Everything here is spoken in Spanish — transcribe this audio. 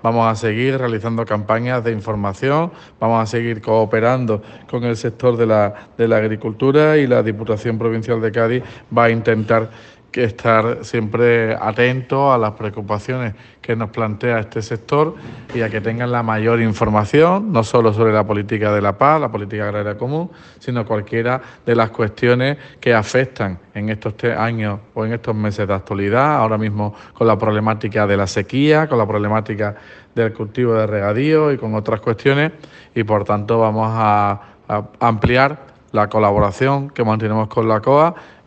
vamos a seguir realizando campañas de información, vamos a seguir cooperando con el sector de la agricultura, y la Diputación Provincial de Cádiz va a intentar estar siempre atento a las preocupaciones que nos plantea este sector y a que tengan la mayor información, no solo sobre la política de la paz, la política agraria común, sino cualquiera de las cuestiones que afectan en estos años o en estos meses de actualidad, ahora mismo con la problemática de la sequía, con la problemática del cultivo de regadío y con otras cuestiones, y por tanto vamos a ampliar la colaboración que mantenemos con la COA